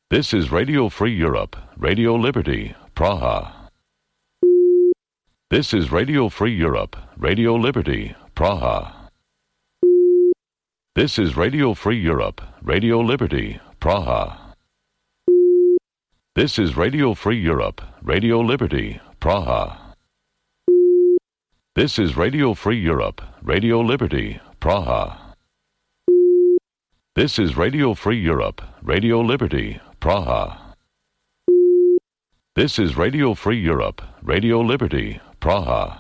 This is Radio Free Europe, Radio Liberty, Praha. This is Radio Free Europe, Radio Liberty, Praha. This is Radio Free Europe, Radio Liberty, Praha. This is Radio Free Europe, Radio Liberty, Praha. This is Radio Free Europe, Radio Liberty, Praha. This is Radio Free Europe, Radio Liberty, Praha. This is Radio Free Europe, Radio Liberty, Praha.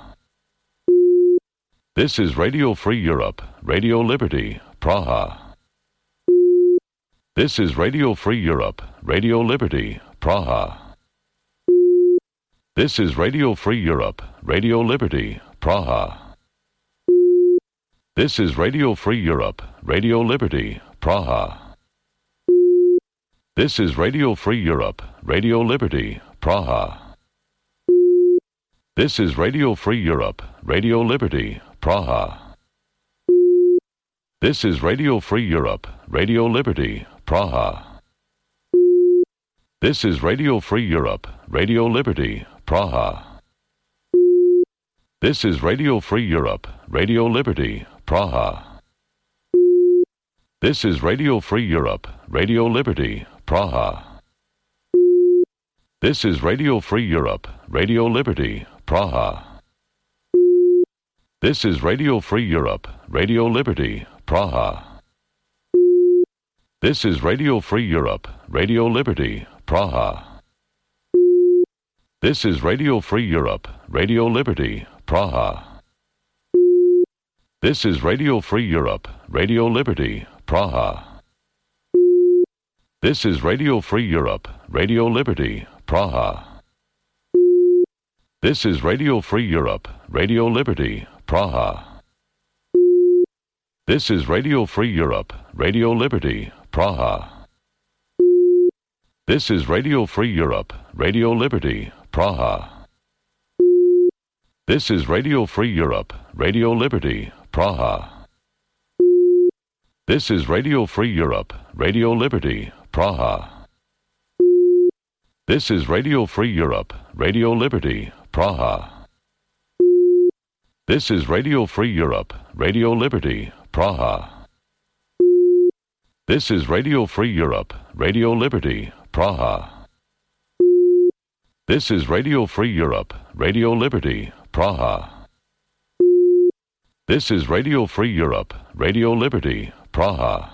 This is Radio Free Europe, Radio Liberty, Praha. This is Radio Free Europe, Radio Liberty, Praha. This is Radio Free Europe, Radio Liberty, Praha. This is Radio Free Europe, Radio Liberty, Praha. This is Radio Free Europe, Radio Liberty, Praha. This is Radio Free Europe, Radio Liberty, Praha. This is Radio Free Europe, Radio Liberty, Praha. This is Radio Free Europe, Radio Liberty, Praha. This is Radio Free Europe, Radio Liberty, Praha. This is Radio Free Europe, Radio Liberty, Praha. This is Radio Free Europe, Radio Liberty, Praha. This is Radio Free Europe, Radio Liberty, Praha. This is Radio Free Europe, Radio Liberty, Praha. This is Radio Free Europe, Radio Liberty, Praha. This is Radio Free Europe, Radio Liberty, Praha. This is Radio Free Europe, Radio Liberty, Praha. This is Radio Free Europe, Radio Liberty, Praha. This is Radio Free Europe, Radio Liberty, Praha. This is Radio Free Europe, Radio Liberty, Praha. This is Radio Free Europe, Radio Liberty, Praha. This is Radio Free Europe, Radio Liberty, Praha. This is Radio Free Europe, Radio Liberty, Praha. This is Radio Free Europe, Radio Liberty, Praha. This is Radio Free Europe, Radio Liberty, Praha. This is Radio Free Europe, Radio Liberty, Praha. This is Radio Free Europe, Radio Liberty, Praha.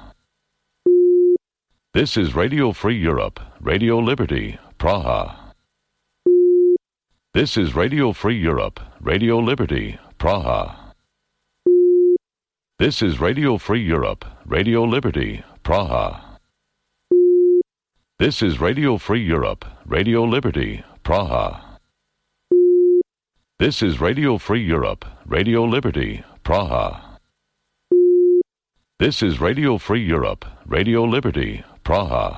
This is Radio Free Europe, Radio Liberty, Praha. This is Radio Free Europe, Radio Liberty, Praha. This is Radio Free Europe, Radio Liberty, Praha. This is Radio Free Europe, Radio Liberty, Praha. This is Radio Free Europe, Radio Liberty, Praha. This is Radio Free Europe, Radio Liberty, Praha.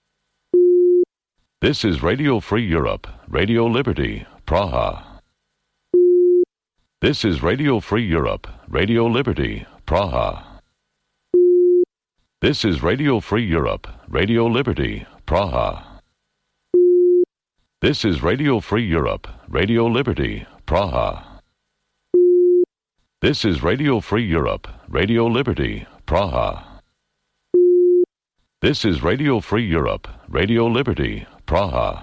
This is Radio Free Europe, Radio Liberty, Praha. This is Radio Free Europe, Radio Liberty, Praha. This is Radio Free Europe, Radio Liberty, Praha. This is Radio Free Europe, Radio Liberty, Praha. This is Radio Free Europe, Radio Liberty, Praha. This is Radio Free Europe, Radio Liberty, Praha.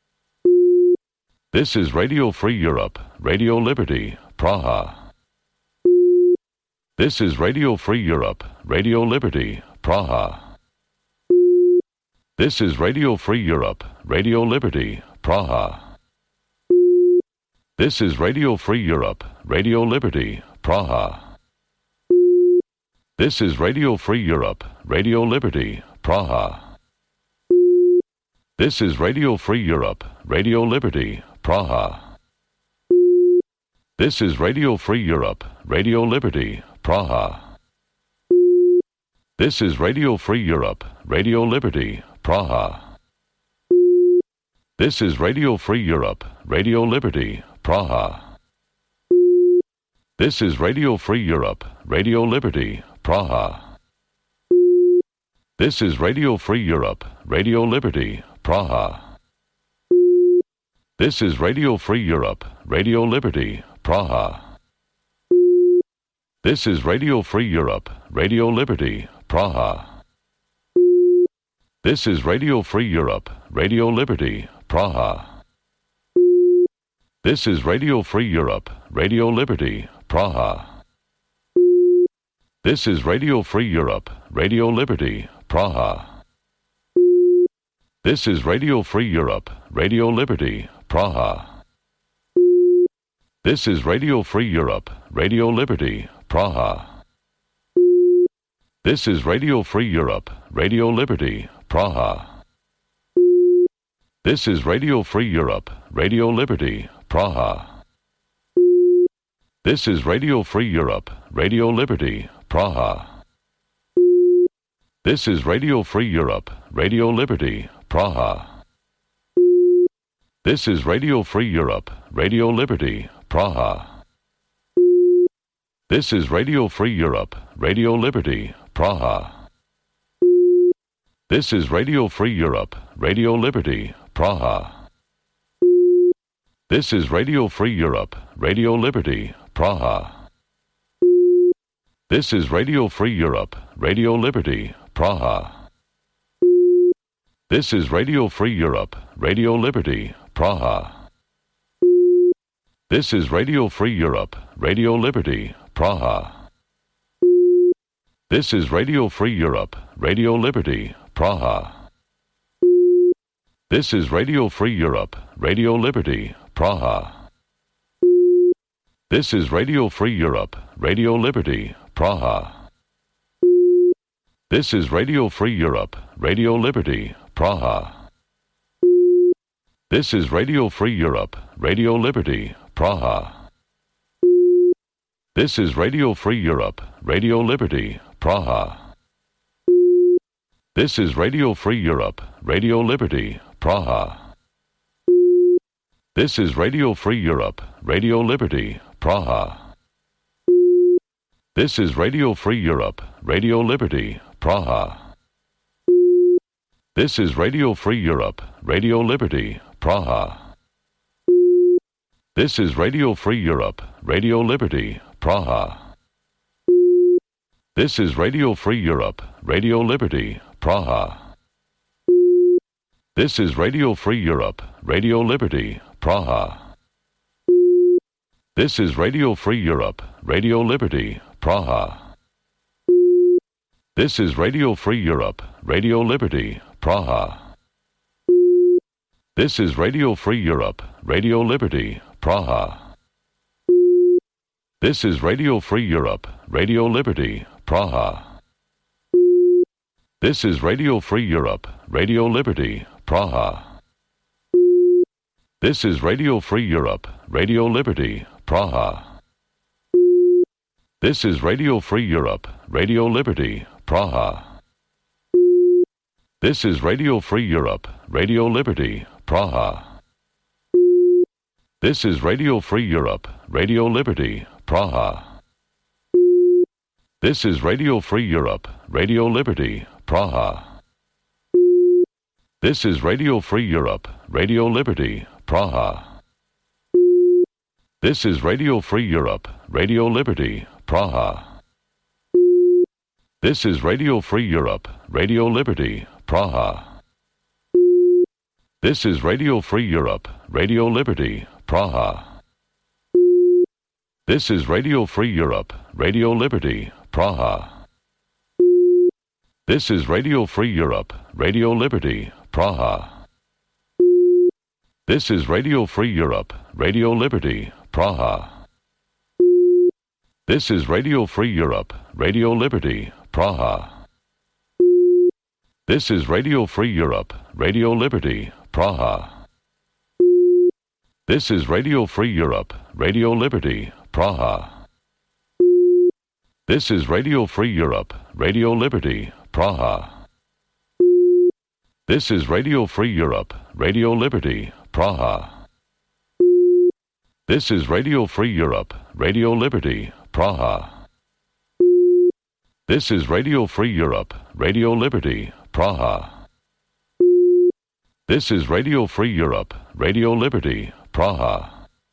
This is Radio Free Europe, Radio Liberty, Praha. This is Radio Free Europe, Radio Liberty, Praha. This is Radio Free Europe, Radio Liberty, Praha. This is Radio Free Europe, Radio Liberty, Praha. This is Radio Free Europe, Radio Liberty, Praha. This is Radio Free Europe, Radio Liberty, Praha. This is Radio Free Europe, Radio Liberty, Praha. This is Radio Free Europe, Radio Liberty, Praha. This is Radio Free Europe, Radio Liberty, Praha. This is Radio Free Europe, Radio Liberty, Praha. This is Radio Free Europe, Radio Liberty, Praha. This is Radio Free Europe, Radio Liberty, Praha. This is Radio Free Europe, Radio Liberty, Praha. This is Radio Free Europe, Radio Liberty, Praha. This is Radio Free Europe, Radio Liberty, Praha. This is Radio Free Europe, Radio Liberty, Praha. This is Radio Free Europe, Radio Liberty, Praha. This is Radio Free Europe, Radio Liberty, Praha. This is Radio Free Europe, Radio Liberty, Praha. This is Radio Free Europe, Radio Liberty, Praha. This is Radio Free Europe, Radio Liberty, Praha. This is Radio Free Europe, Radio Liberty, Praha. This is Radio Free Europe, Radio Liberty, Praha. This is Radio Free Europe, Radio Liberty, Praha. This is Radio Free Europe, Radio Liberty, Praha. This is Radio Free Europe, Radio Liberty, Praha. This is Radio Free Europe, Radio Liberty, Praha. This is Radio Free Europe, Radio Liberty, Praha. This is Radio Free Europe, Radio Liberty, Praha. This is Radio Free Europe, Radio Liberty, Praha. This is Radio Free Europe, Radio Liberty, Praha. This is Radio Free Europe, Radio Liberty, Praha. This is Radio Free Europe, Radio Liberty, Praha. This is Radio Free Europe, Radio Liberty, Praha. This is Radio Free Europe, Radio Liberty, Praha. This is Radio Free Europe, Radio Liberty, Praha. This is Radio Free Europe, Radio Liberty, Praha. This is Radio Free Europe, Radio Liberty, Praha. This is Radio Free Europe, Radio Liberty, Praha. This is Radio Free Europe, Radio Liberty, Praha. This is Radio Free Europe, Radio Liberty, Praha. This is Radio Free Europe, Radio Liberty, Praha. This is Radio Free Europe, Radio Liberty, Praha. This is Radio Free Europe, Radio Liberty, Praha. This is Radio Free Europe, Radio Liberty, Praha. This is Radio Free Europe, Radio Liberty, Praha. This is Radio Free Europe, Radio Liberty, Praha. This is Radio Free Europe, Radio Liberty, Praha. This is Radio Free Europe, Radio Liberty, Praha. This is Radio Free Europe, Radio Liberty, Praha. This is Radio Free Europe, Radio Liberty, Praha. This is Radio Free Europe, Radio Liberty, Praha. This is Radio Free Europe, Radio Liberty, Praha. This is Radio Free Europe, Radio Liberty, Praha. This is Radio Free Europe, Radio Liberty, Praha. This is Radio Free Europe, Radio Liberty, Praha. This is Radio Free Europe, Radio Liberty, Praha. This is Radio Free Europe, Radio Liberty, Praha. This is Radio Free Europe, Radio Liberty, Praha. This is Radio Free Europe, Radio Liberty, Praha. This is Radio Free Europe, Radio Liberty, Praha. This is Radio Free Europe, Radio Liberty, Praha. This is Radio Free Europe, Radio Liberty, Praha. This is Radio Free Europe, Radio Liberty, Praha. This is Radio Free Europe, Radio Liberty, Praha. This is Radio Free Europe, Radio Liberty, Praha. This is Radio Free Europe, Radio Liberty, Praha.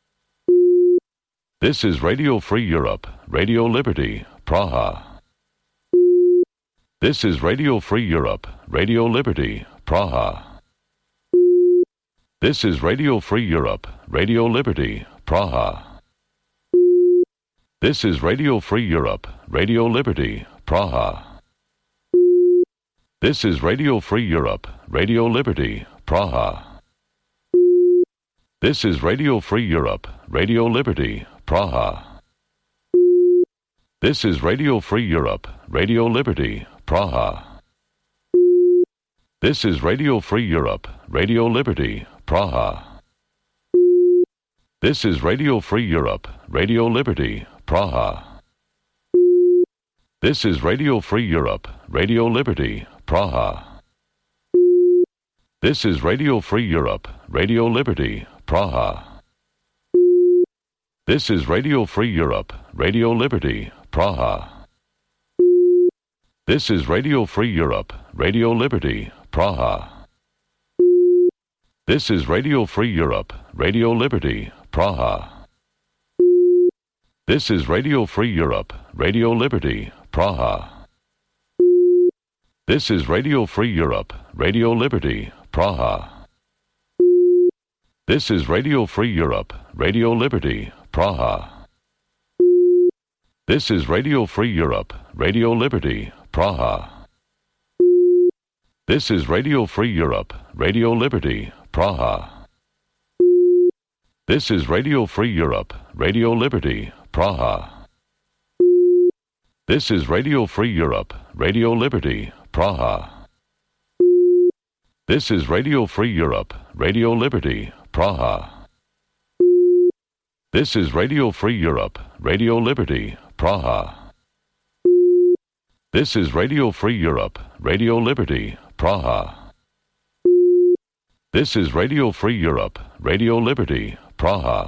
This is Radio Free Europe, Radio Liberty, Praha. This is Radio Free Europe, Radio Liberty, Praha. This is Radio Free Europe, Radio Liberty, Praha. This is Radio Free Europe, Radio Liberty, Praha. This is Radio Free Europe, Radio Liberty, Praha. This is Radio Free Europe, Radio Liberty, Praha. This is Radio Free Europe, Radio Liberty, Praha. This is Radio Free Europe, Radio Liberty, Praha. This is Radio Free Europe, Radio Liberty, Praha. This is Radio Free Europe, Radio Liberty, Praha. This is Radio Free Europe, Radio Liberty, Praha. This is Radio Free Europe, Radio Liberty, Praha. This is Radio Free Europe, Radio Liberty, Praha. This is Radio Free Europe, Radio Liberty, Praha. This is Radio Free Europe, Radio Liberty, Praha. This is Radio Free Europe, Radio Liberty, Praha. This is Radio Free Europe, Radio Liberty, Praha. This is Radio Free Europe, Radio Liberty, Praha. This is Radio Free Europe, Radio Liberty, Praha. This is Radio Free Europe, Radio Liberty, Praha. This is Radio Free Europe, Radio Liberty, Praha. This is Radio Free Europe, Radio Liberty, Praha. This is Radio Free Europe, Radio Liberty, Praha. This is Radio Free Europe, Radio Liberty, Praha. This is Radio Free Europe, Radio Liberty, Praha.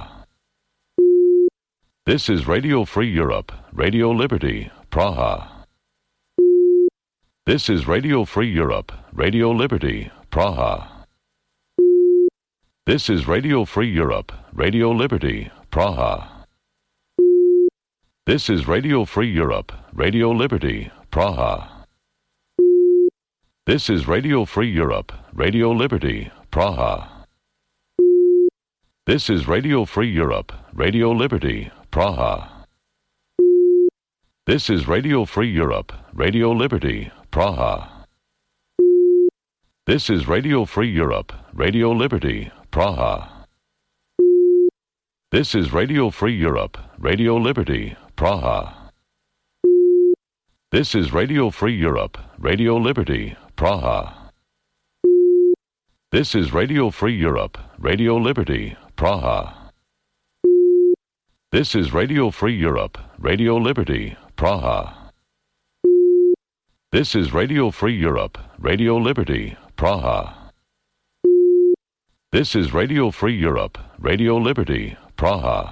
This is Radio Free Europe, Radio Liberty, Praha. This is Radio Free Europe, Radio Liberty, Praha. This is Radio Free Europe, Radio Liberty, Praha. This is Radio Free Europe, Radio Liberty, Praha. This is Radio Free Europe, Radio Liberty, Praha. This is Radio Free Europe, Radio Liberty, Praha. This is Radio Free Europe, Radio Liberty, Praha. This is Radio Free Europe, Radio Liberty, Praha. This is Radio Free Europe, Radio Liberty, Praha. This is Radio Free Europe, Radio Liberty, Praha. This is Radio Free Europe, Radio Liberty, Praha. This is Radio Free Europe, Radio Liberty, Praha. This is Radio Free Europe, Radio Liberty, Praha. This is Radio Free Europe, Radio Liberty, Praha.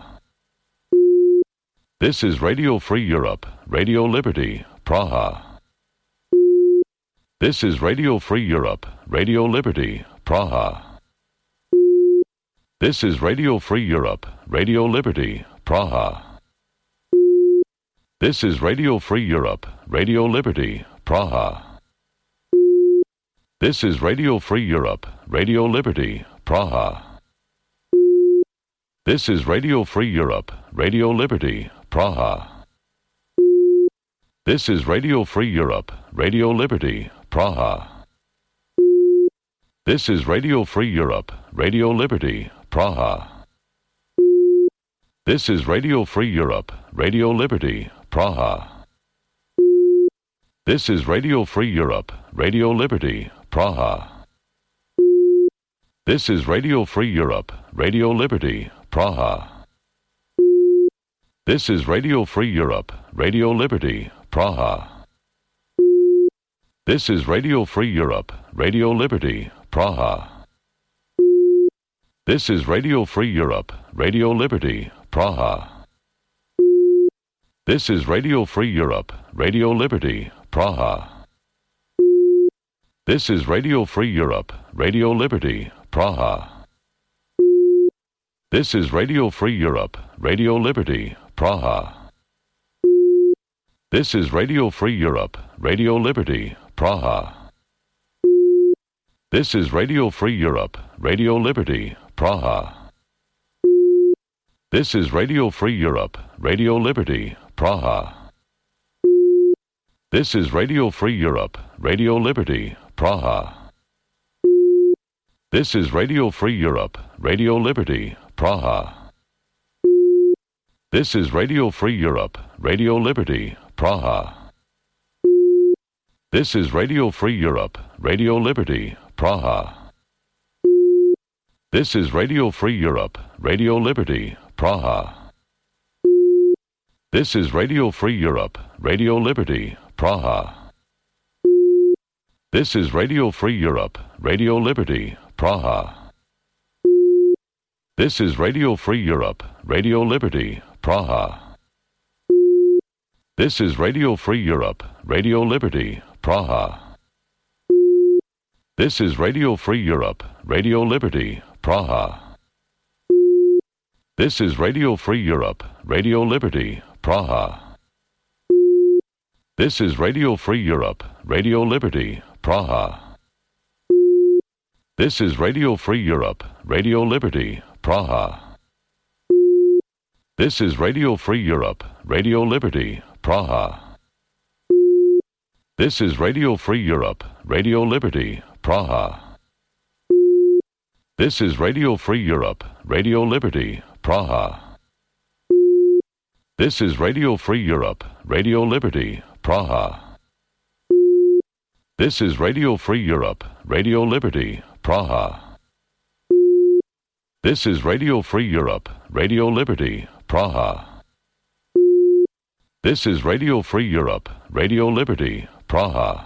This is Radio Free Europe, Radio Liberty, Praha. This is Radio Free Europe, Radio Liberty, Praha. This is Radio Free Europe, Radio Liberty, Praha. This is Radio Free Europe, Radio Liberty, Praha. This is Radio Free Europe, Radio Liberty, Praha. This is Radio Free Europe, Radio Liberty, Praha. This is Radio Free Europe, Radio Liberty, Praha. This is Radio Free Europe, Radio Liberty, Praha. This is Radio Free Europe, Radio Liberty, Praha. This is Radio Free Europe, Radio Liberty, Praha. This is Radio Free Europe, Radio Liberty, Praha. This is Radio Free Europe, Radio Liberty, Praha. This is Radio Free Europe, Radio Liberty, Praha. This is Radio Free Europe, Radio Liberty, Praha. This is Radio Free Europe, Radio Liberty, Praha. This is Radio Free Europe, Radio Liberty, Praha. This is Radio Free Europe, Radio Liberty, Praha. This is Radio Free Europe, Radio Liberty, Praha. This is Radio Free Europe, Radio Liberty, Praha. This is Radio Free Europe, Radio Liberty, Praha. This is Radio Free Europe, Radio Liberty, Praha. This is Radio Free Europe, Radio Liberty, Praha. This is Radio Free Europe, Radio Liberty, Praha. This is Radio Free Europe, Radio Liberty, Praha. This is Radio Free Europe, Radio Liberty, Praha. This is Radio Free Europe, Radio Liberty, Praha. This is Radio Free Europe, Radio Liberty, Praha. This is Radio Free Europe, Radio Liberty, Praha. This is Radio Free Europe, Radio Liberty, Praha. This is Radio Free Europe, Radio Liberty, Praha. This is Radio Free Europe, Radio Liberty, Praha. This is Radio Free Europe, Radio Liberty, Praha. This is Radio Free Europe, Radio Liberty, Praha. This is Radio Free Europe, Radio Liberty, Praha. This is Radio Free Europe, Radio Liberty, Praha. This is Radio Free Europe, Radio Liberty, Praha. This is Radio Free Europe, Radio Liberty, Praha. This is Radio Free Europe, Radio Liberty, Praha. This is Radio Free Europe, Radio Liberty, Praha. This is Radio Free Europe, Radio Liberty, Praha.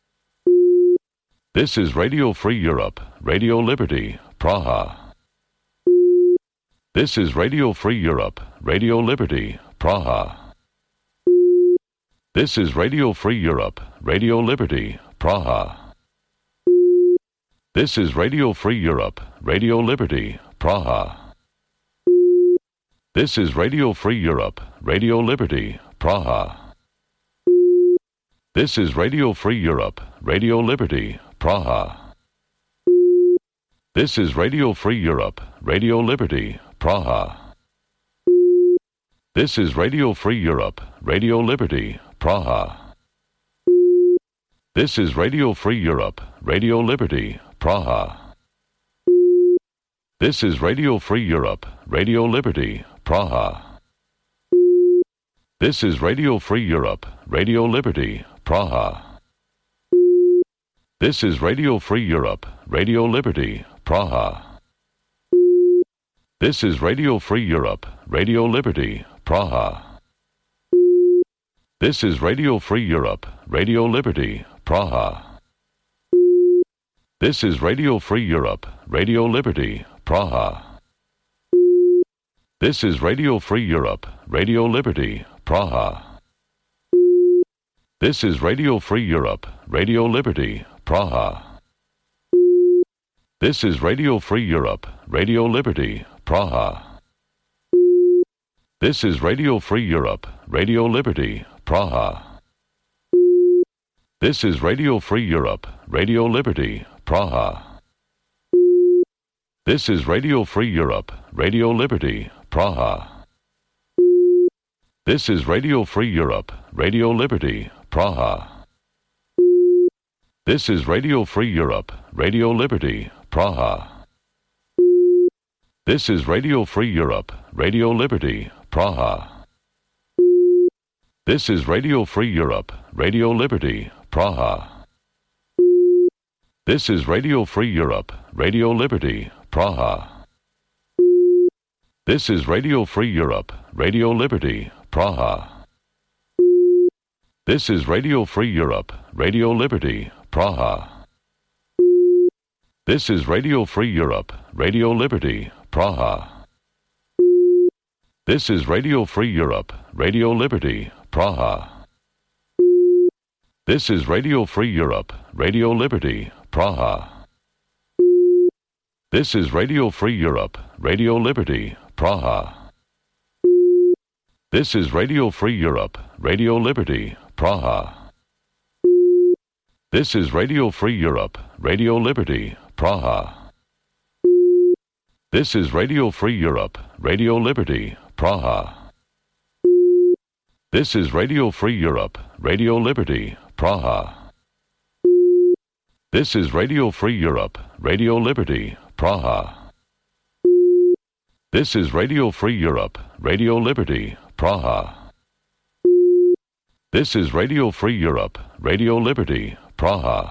This is Radio Free Europe, Radio Liberty, Praha. This is Radio Free Europe, Radio Liberty, Praha. This is Radio Free Europe, Radio Liberty, Praha. This is Radio Free Europe, Radio Liberty, Praha. This is Radio Free Europe, Radio Liberty, Praha. This is Radio Free Europe, Radio Liberty, Praha. This is Radio Free Europe, Radio Liberty, Praha. This is Radio Free Europe, Radio Liberty, Praha. This is Radio Free Europe, Radio Liberty, Praha. This is Radio Free Europe, Radio Liberty, Praha. This is Radio Free Europe, Radio Liberty, Praha. This is Radio Free Europe, Radio Liberty, Praha. This is Radio Free Europe, Radio Liberty, Praha. This is Radio Free Europe, Radio Liberty, Praha. This is Radio Free Europe, Radio Liberty, Praha. This is Radio Free Europe, Radio Liberty, Praha. This is Radio Free Europe, Radio Liberty, Praha. This is Radio Free Europe, Radio Liberty, Praha. This is Radio Free Europe, Radio Liberty, Praha. This is Radio Free Europe, Radio Liberty, Praha. This is Radio Free Europe, Radio Liberty, Praha. This is Radio Free Europe, Radio Liberty, Praha. This is Radio Free Europe, Radio Liberty, Praha. This is Radio Free Europe, Radio Liberty, Praha. This is Radio Free Europe, Radio Liberty, Praha. This is Radio Free Europe, Radio Liberty, Praha. This is Radio Free Europe, Radio Liberty, Praha. This is Radio Free Europe, Radio Liberty, Praha. This is Radio Free Europe, Radio Liberty, Praha. This is Radio Free Europe, Radio Liberty, Praha. This is Radio Free Europe, Radio Liberty, Praha. This is Radio Free Europe, Radio Liberty, Praha. This is Radio Free Europe, Radio Liberty, Praha. This is Radio Free Europe, Radio Liberty, Praha. This is Radio Free Europe, Radio Liberty, Praha. This is Radio Free Europe, Radio Liberty, Praha. This is Radio Free Europe, Radio Liberty, Praha. This is Radio Free Europe, Radio Liberty, Praha. This is Radio Free Europe, Radio Liberty, Praha.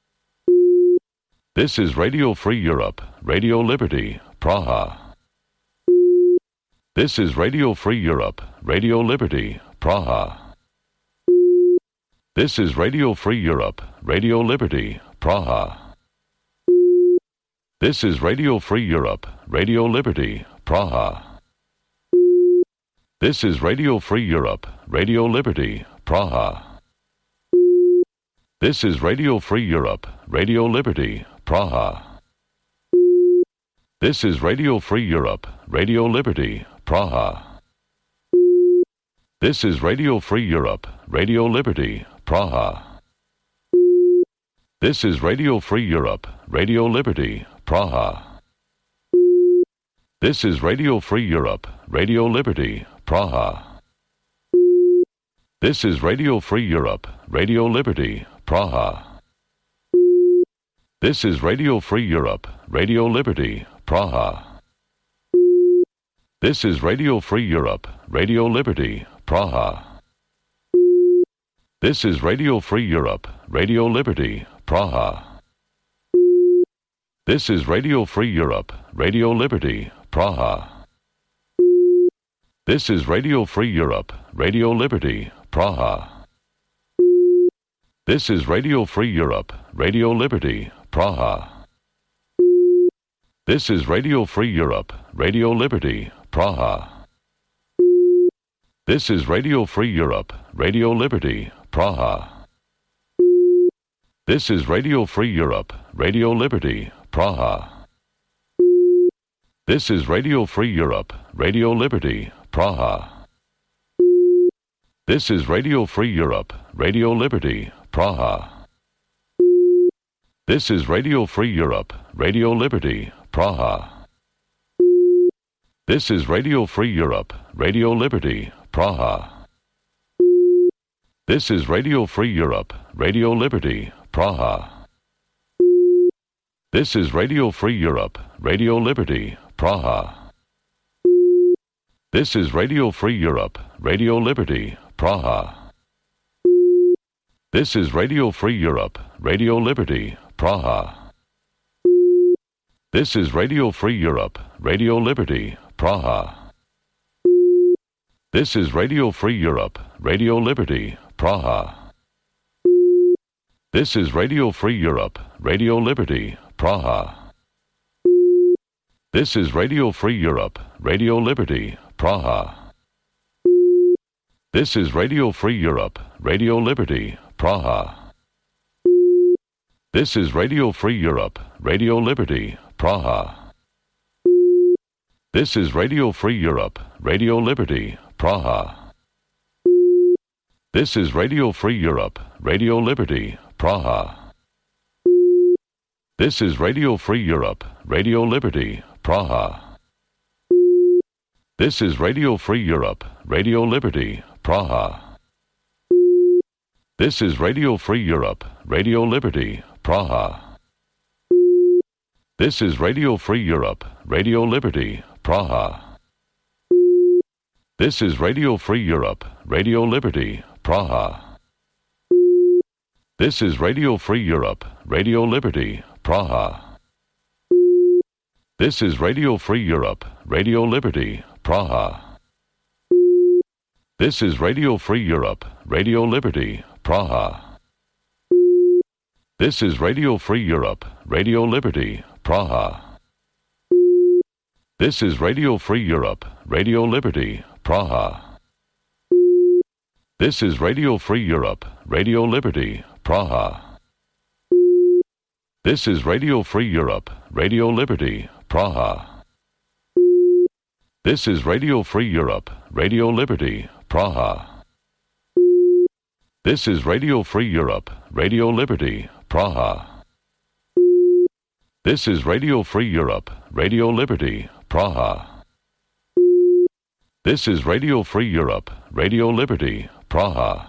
This is Radio Free Europe, Radio Liberty, Praha. This is Radio Free Europe, Radio Liberty, Praha. This is Radio Free Europe, Radio Liberty, Praha. This is Radio Free Europe, Radio Liberty, Praha. This is Radio Free Europe, Radio Liberty, Praha. This is Radio Free Europe, Radio Liberty, Praha. This is Radio Free Europe, Radio Liberty, Praha. This is Radio Free Europe, Radio Liberty, Praha. This is Radio Free Europe, Radio Liberty, Praha. This is Radio Free Europe, Radio Liberty, Praha. This is Radio Free Europe, Radio Liberty, Praha. This is Radio Free Europe, Radio Liberty, Praha. This is Radio Free Europe, Radio Liberty, Praha. This is Radio Free Europe, Radio Liberty, Praha. This is Radio Free Europe, Radio Liberty, Praha. This is Radio Free Europe, Radio Liberty, Praha. This is Radio Free Europe, Radio Liberty, Praha. This is Radio Free Europe, Radio Liberty, Praha. This is Radio Free Europe, Radio Liberty, Praha. This is Radio Free Europe, Radio Liberty, Praha. This is Radio Free Europe, Radio Liberty, Praha. This is Radio Free Europe, Radio Liberty, Praha. This is Radio Free Europe, Radio Liberty, Praha. This is Radio Free Europe, Radio Liberty, Praha. This is Radio Free Europe, Radio Liberty, Praha. This is Radio Free Europe, Radio Liberty, Praha. This is Radio Free Europe, Radio Liberty, Praha. This is Radio Free Europe, Radio Liberty, Praha. This is Radio Free Europe, Radio Liberty, Praha. This is Radio Free Europe, Radio Liberty, Praha. This is Radio Free Europe, Radio Liberty, Praha. This is Radio Free Europe, Radio Liberty, Praha. This is Radio Free Europe, Radio Liberty, Praha. This is Radio Free Europe, Radio Liberty, Praha. This is Radio Free Europe, Radio Liberty, Praha. This is Radio Free Europe, Radio Liberty, Praha. This is Radio Free Europe, Radio Liberty, Praha. This is Radio Free Europe, Radio Liberty, Praha. This is Radio Free Europe, Radio Liberty, Praha. This is Radio Free Europe, Radio Liberty, Praha. This is Radio Free Europe, Radio Liberty, Praha. This is Radio Free Europe, Radio Liberty, Praha. This is Radio Free Europe, Radio Liberty, Praha. This is Radio Free Europe, Radio Liberty, Praha. This is Radio Free Europe, Radio Liberty, Praha. This is Radio Free Europe, Radio Liberty, Praha. This is Radio Free Europe, Radio Liberty, Praha. This is Radio Free Europe, Radio Liberty, Praha. This is Radio Free Europe, Radio Liberty, Praha. This is Radio Free Europe, Radio Liberty, Praha. This is Radio Free Europe, Radio Liberty, Praha. This is Radio Free Europe, Radio Liberty, Praha.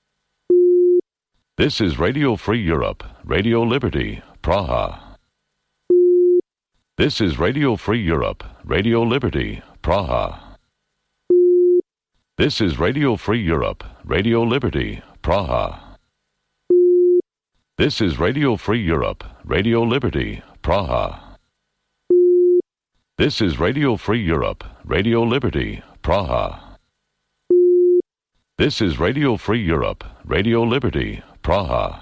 This is Radio Free Europe, Radio Liberty, Praha. This is Radio Free Europe, Radio Liberty, Praha. This is Radio Free Europe, Radio Liberty, Praha. This is Radio Free Europe, Radio Liberty, Praha. This is Radio Free Europe, Radio Liberty, Praha. This is Radio Free Europe, Radio Liberty, Praha.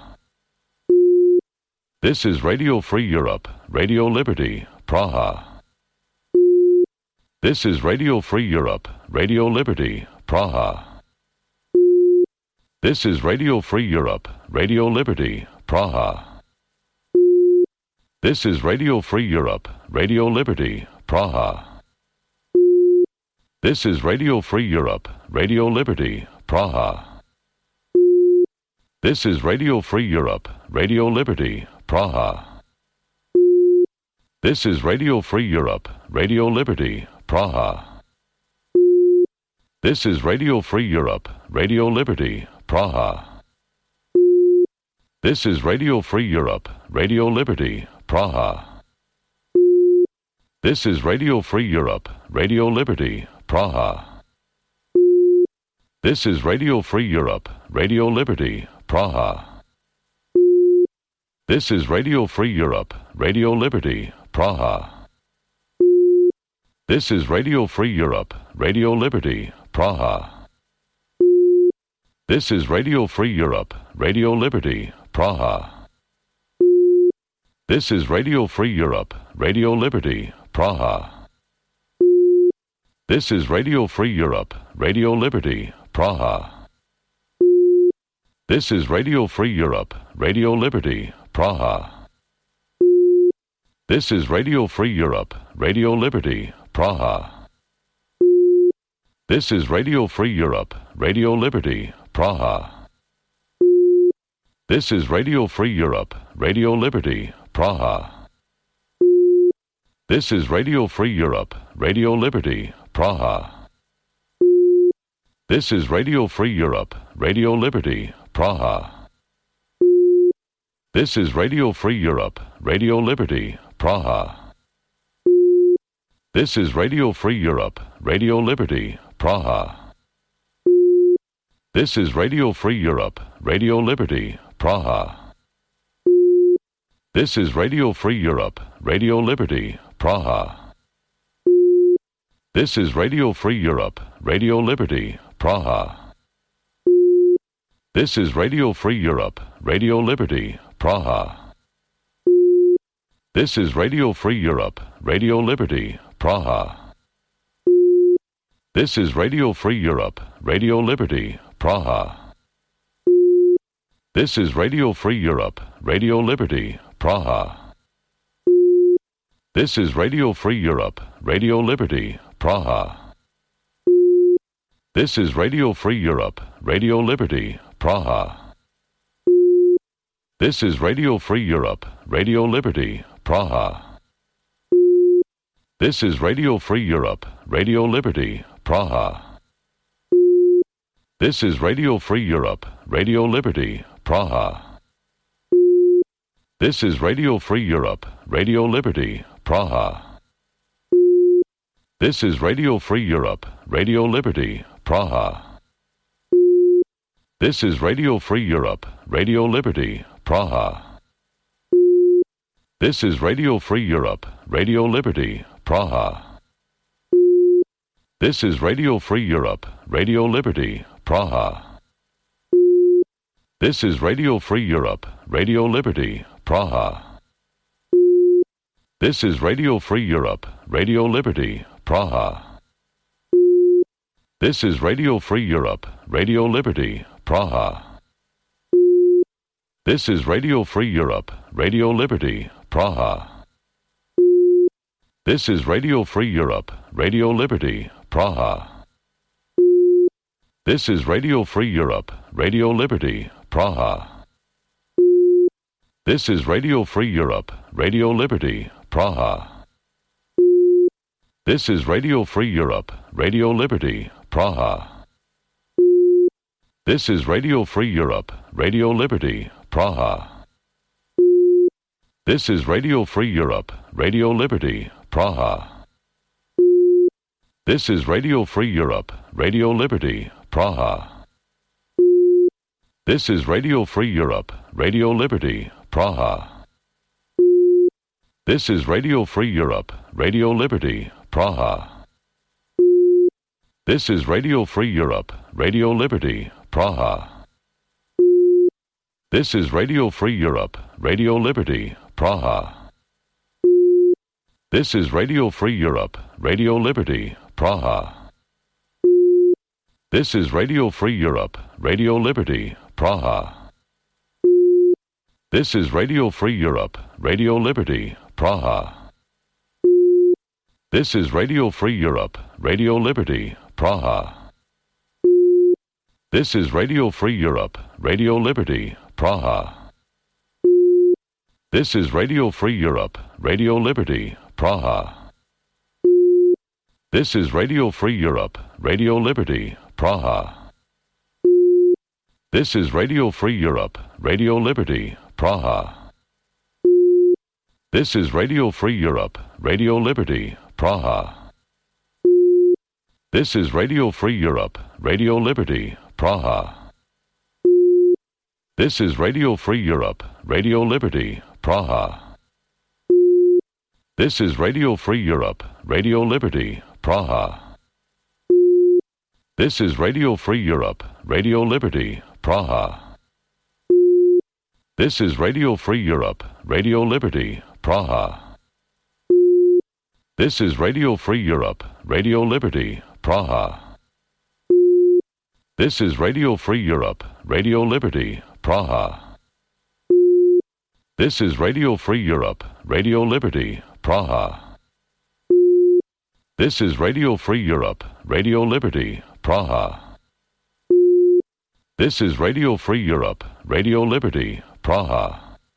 This is Radio Free Europe, Radio Liberty, Praha. This is Radio Free Europe, Radio Liberty, Praha. This is Radio Free Europe, Radio Liberty, Praha. This is Radio Free Europe, Radio Liberty, Praha. This is Radio Free Europe, Radio Liberty, Praha. This is Radio Free Europe, Radio Liberty, Praha. This is Radio Free Europe, Radio Liberty, Praha. This is Radio Free Europe, Radio Liberty, Praha. This is Radio Free Europe, Radio Liberty, Praha. This is Radio Free Europe, Radio Liberty, Praha. This is Radio Free Europe, Radio Liberty, Praha. This is Radio Free Europe, Radio Liberty, Praha. This is Radio Free Europe, Radio Liberty, Praha. This is Radio Free Europe, Radio Liberty, Praha. This is Radio Free Europe, Radio Liberty, Praha. This is Radio Free Europe, Radio Liberty, Praha. This is Radio Free Europe, Radio Liberty, Praha. This is Radio Free Europe, Radio Liberty, Praha. This is Radio Free Europe, Radio Liberty, Praha. This is Radio Free Europe, Radio Liberty, Praha. This is Radio Free Europe, Radio Liberty, Praha. This is Radio Free Europe, Radio Liberty, Praha. This is Radio Free Europe, Radio Liberty, Praha. This is Radio Free Europe, Radio Liberty, Praha. This is Radio Free Europe, Radio Liberty, Praha. This is Radio Free Europe, Radio Liberty, Praha. This is Radio Free Europe, Radio Liberty, Praha. This is Radio Free Europe, Radio Liberty, Praha. This is Radio Free Europe, Radio Liberty, Praha. This is Radio Free Europe, Radio Liberty, Praha. This is Radio Free Europe, Radio Liberty, Praha. This is Radio Free Europe, Radio Liberty, Praha. This is Radio Free Europe, Radio Liberty, Praha. This is Radio Free Europe, Radio Liberty, Praha. This is Radio Free Europe, Radio Liberty, Praha. This is Radio Free Europe, Radio Liberty, Praha. This is Radio Free Europe, Radio Liberty, Praha. This is Radio Free Europe, Radio Liberty, Praha. This is Radio Free Europe, Radio Liberty, Praha. This is Radio Free Europe, Radio Liberty, Praha. This is Radio Free Europe, Radio Liberty, Praha. This is Radio Free Europe, Radio Liberty, Praha. This is Radio Free Europe, Radio Liberty, Praha. This is Radio Free Europe, Radio Liberty, Praha. This is Radio Free Europe, Radio Liberty, Praha. This is Radio Free Europe, Radio Liberty, Praha. This is Radio Free Europe, Radio Liberty, Praha. This is Radio Free Europe, Radio Liberty, Praha. This is Radio Free Europe, Radio Liberty, Praha. This is Radio Free Europe, Radio Liberty, Praha. This is Radio Free Europe, Radio Liberty, Praha. This is Radio Free Europe, Radio Liberty, Praha. This is Radio Free Europe, Radio Liberty, Praha. This is Radio Free Europe, Radio Liberty, Praha. This is Radio Free Europe, Radio Liberty, Praha. This is Radio Free Europe, Radio Liberty, Praha. This is Radio Free Europe, Radio Liberty, Praha. This is Radio Free Europe, Radio Liberty, Praha. This is Radio Free Europe, Radio Liberty, Praha. This is Radio Free Europe, Radio Liberty, Praha. This is Radio Free Europe, Radio Liberty, Praha. This is Radio Free Europe, Radio Liberty, Praha. This is Radio Free Europe, Radio Liberty, Praha. This is Radio Free Europe, Radio Liberty, Praha. This is Radio Free Europe, Radio Liberty, Praha. This is Radio Free Europe, Radio Liberty, Praha. This is Radio Free Europe, Radio Liberty, Praha. This is Radio Free Europe, Radio Liberty, Praha. This is Radio Free Europe, Radio Liberty, Praha. This is Radio Free Europe, Radio Liberty, Praha. This is Radio Free Europe, Radio Liberty, Praha. This is Radio Free Europe, Radio Liberty, Praha. This is Radio Free Europe, Radio Liberty, Praha. This is Radio Free Europe, Radio Liberty, Praha. This is Radio Free Europe, Radio Liberty, Praha.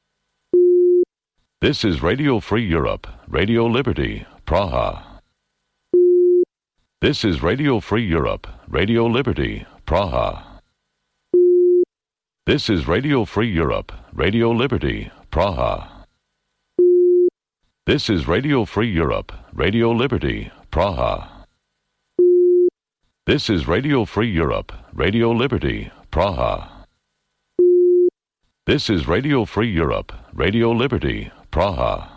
This is Radio Free Europe, Radio Liberty, Praha. This is Radio Free Europe, Radio Liberty, Praha. This is Radio Free Europe, Radio Liberty, Praha. This is Radio Free Europe, Radio Liberty, Praha. This is Radio Free Europe, Radio Liberty, Praha. This is Radio Free Europe, Radio Liberty, Praha.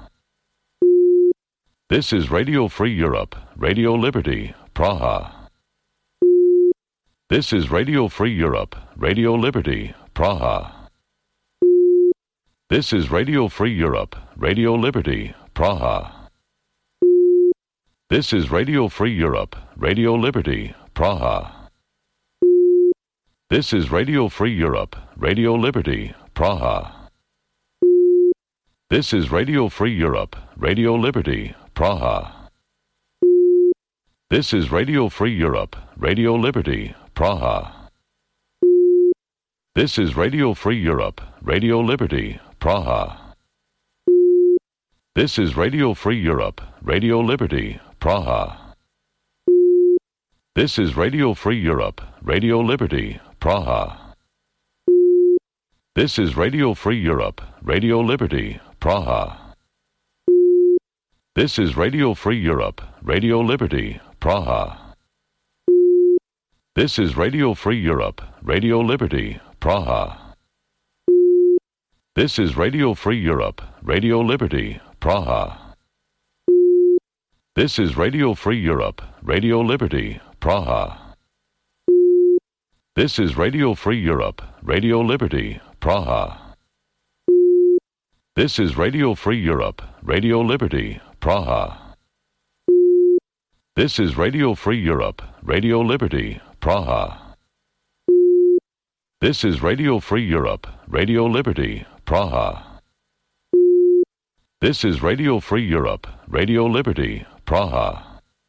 This is Radio Free Europe, Radio Liberty, Praha. This is Radio Free Europe, Radio Liberty, Praha. This is Radio Free Europe, Radio Liberty, Praha. This is Radio Free Europe, Radio Liberty, Praha. This is Radio Free Europe, Radio Liberty, Praha. This is Radio Free Europe, Radio Liberty, Praha. This is Radio Free Europe, Radio Liberty, Praha. This is Radio Free Europe, Radio Liberty, Praha. This is Radio Free Europe, Radio Liberty, Praha. This is Radio Free Europe, Radio Liberty, Praha. This is Radio Free Europe, Radio Liberty, Praha. This is Radio Free Europe, Radio Liberty, Praha. This is Radio Free Europe, Radio Liberty, Praha. This is Radio Free Europe, Radio Liberty, Praha. This is Radio Free Europe, Radio Liberty, Praha. This is Radio Free Europe, Radio Liberty, Praha. This is Radio Free Europe, Radio Liberty, Praha. This is Radio Free Europe, Radio Liberty, Praha. This is Radio Free Europe, Radio Liberty, Praha. This is Radio Free Europe, Radio Liberty, Praha.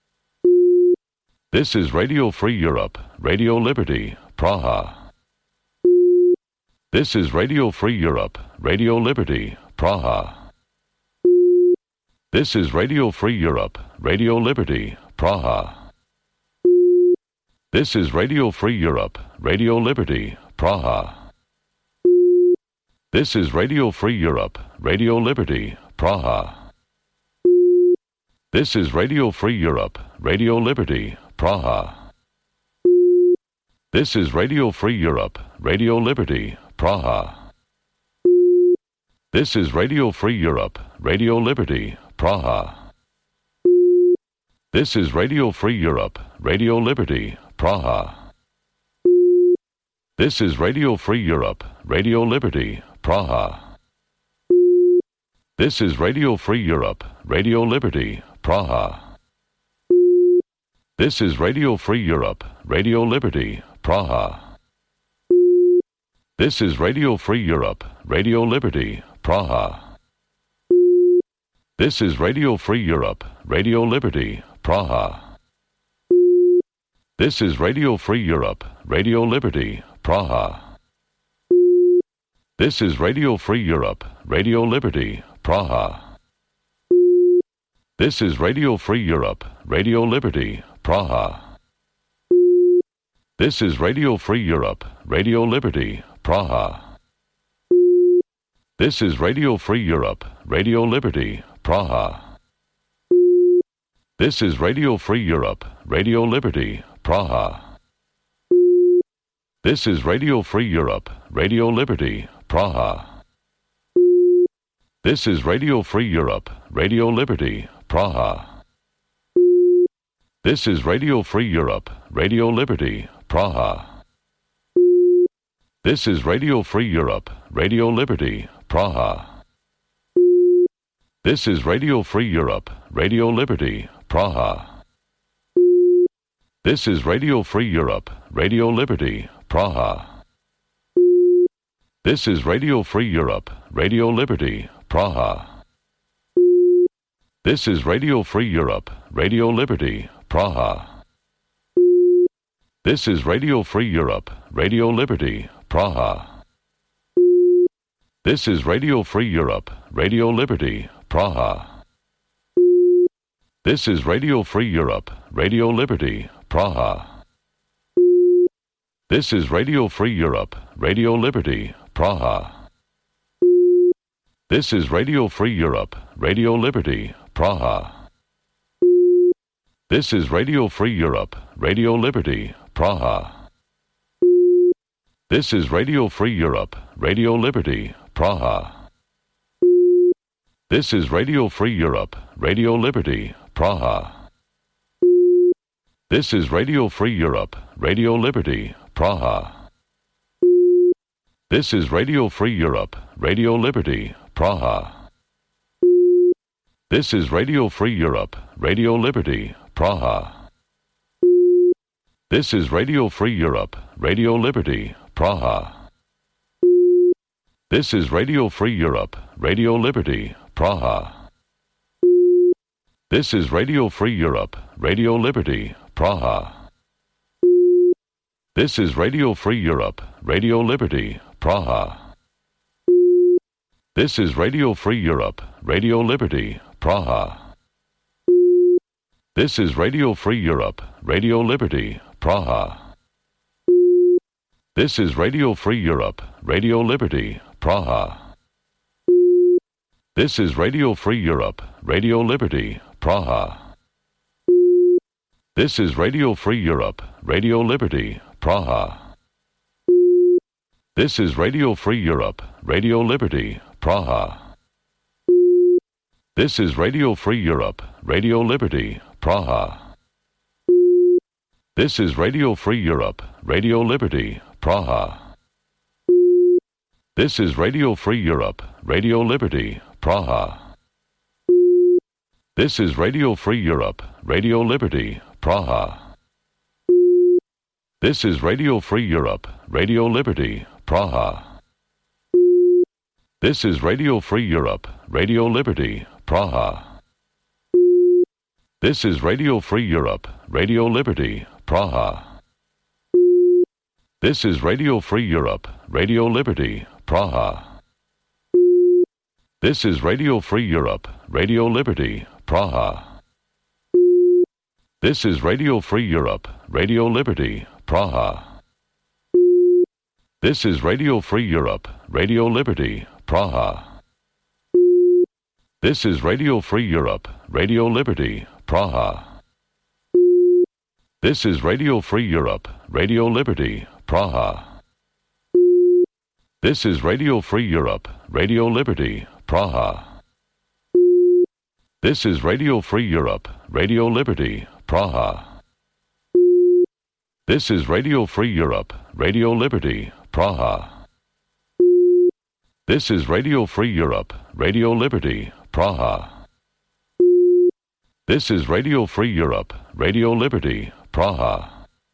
This is Radio Free Europe, Radio Liberty, Praha. This is Radio Free Europe, Radio Liberty, Praha. This is Radio Free Europe, Radio Liberty, Praha. This is Radio Free Europe, Radio Liberty, Praha. This is Radio Free Europe, Radio Liberty, Praha. This is Radio Free Europe, Radio Liberty, Praha. This is Radio Free Europe, Radio Liberty, Praha. This is Radio Free Europe, Radio Liberty, Praha. This is Radio Free Europe, Radio Liberty, Praha. This is Radio Free Europe, Radio Liberty, Praha. This is Radio Free Europe, Radio Liberty, Praha. This is Radio Free Europe, Radio Liberty, Praha. This is Radio Free Europe, Radio Liberty, Praha. This is Radio Free Europe, Radio Liberty, Praha. This is Radio Free Europe, Radio Liberty, Praha. This is Radio Free Europe, Radio Liberty, Praha. This is Radio Free Europe, Radio Liberty, Praha. This is Radio Free Europe, Radio Liberty, Praha. This is Radio Free Europe, Radio Liberty, Praha. This is Radio Free Europe, Radio Liberty, Praha. This is Radio Free Europe, Radio Liberty, Praha. This is Radio Free Europe, Radio Liberty, Praha. This is Radio Free Europe, Radio Liberty, Praha. This is Radio Free Europe, Radio Liberty, Praha. This is Radio Free Europe, Radio Liberty, Praha. This is Radio Free Europe, Radio Liberty, Praha. This is Radio Free Europe, Radio Liberty, Praha. This is Radio Free Europe, Radio Liberty, Praha. This is Radio Free Europe, Radio Liberty, Praha. This is Radio Free Europe, Radio Liberty, Praha. This is Radio Free Europe, Radio Liberty, Praha. This is Radio Free Europe, Radio Liberty, Praha. This is Radio Free Europe, Radio Liberty, Praha. This is Radio Free Europe, Radio Liberty, Praha. This is Radio Free Europe, Radio Liberty, Praha. This is Radio Free Europe, Radio Liberty, Praha. This is Radio Free Europe, Radio Liberty, Praha. This is Radio Free Europe, Radio Liberty, Praha. This is Radio Free Europe, Radio Liberty, Praha. This is Radio Free Europe, Radio Liberty, Praha. This is Radio Free Europe, Radio Liberty, Praha. This is Radio Free Europe, Radio Liberty, Praha. This is Radio Free Europe, Radio Liberty, Praha. This is Radio Free Europe, Radio Liberty, Praha. This is Radio Free Europe, Radio Liberty, Praha. This is Radio Free Europe, Radio Liberty, Praha. This is Radio Free Europe, Radio Liberty, Praha. This is Radio Free Europe, Radio Liberty, Praha. This is Radio Free Europe, Radio Liberty, Praha. This is Radio Free Europe, Radio Liberty, Praha. This is Radio Free Europe, Radio Liberty, Praha. This is Radio Free Europe, Radio Liberty, Praha. This is Radio Free Europe, Radio Liberty, Praha. This is Radio Free Europe, Radio Liberty, Praha. This is Radio Free Europe, Radio Liberty, Praha. This is Radio Free Europe, Radio Liberty, Praha. This is Radio Free Europe, Radio Liberty, Praha. This is Radio Free Europe, Radio Liberty, Praha. This is Radio Free Europe, Radio Liberty, Praha. This is Radio Free Europe, Radio Liberty, Praha. This is Radio Free Europe, Radio Liberty, Praha. This is Radio Free Europe, Radio Liberty, Praha. This is Radio Free Europe, Radio Liberty, Praha. This is Radio Free Europe, Radio Liberty, Praha. This is Radio Free Europe, Radio Liberty, Praha. This is Radio Free Europe, Radio Liberty, Praha. This is Radio Free Europe, Radio Liberty, Praha.